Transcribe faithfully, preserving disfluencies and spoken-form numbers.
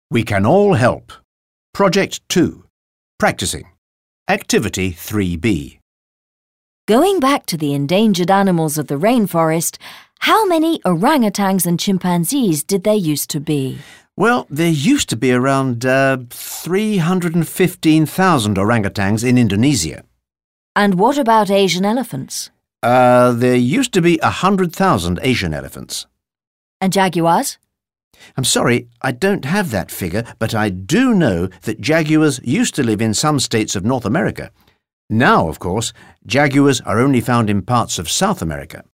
We can all help. Project two. Practicing. Activity three B. Going back to the endangered animals of the rainforest, how many orangutans and chimpanzees did there used to be? Well, there used to be around uh, three hundred fifteen thousand orangutans in Indonesia. And what about Asian elephants? Uh, there used to be one hundred thousand Asian elephants. And jaguars? I'm sorry, I don't have that figure, but I do know that jaguars used to live in some states of North America. Now, of course, jaguars are only found in parts of South America.